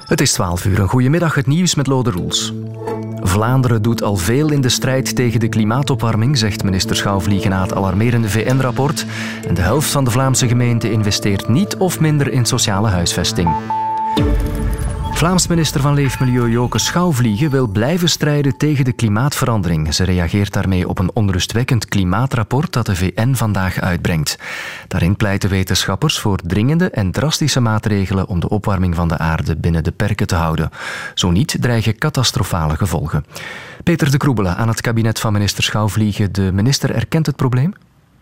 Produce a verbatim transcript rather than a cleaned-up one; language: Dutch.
Het is twaalf uur. Een goedemiddag, het nieuws met Lode Roels. Vlaanderen doet al veel in de strijd tegen de klimaatopwarming, zegt minister Schouwvliegen na het alarmerende V N-rapport. En de helft van de Vlaamse gemeenten investeert niet of minder in sociale huisvesting. Vlaams minister van Leefmilieu Joke Schouwvliegen wil blijven strijden tegen de klimaatverandering. Ze reageert daarmee op een onrustwekkend klimaatrapport dat de V N vandaag uitbrengt. Daarin pleiten wetenschappers voor dringende en drastische maatregelen om de opwarming van de aarde binnen de perken te houden. Zo niet dreigen catastrofale gevolgen. Peter de Kroebele aan het kabinet van minister Schouwvliegen. De minister erkent het probleem?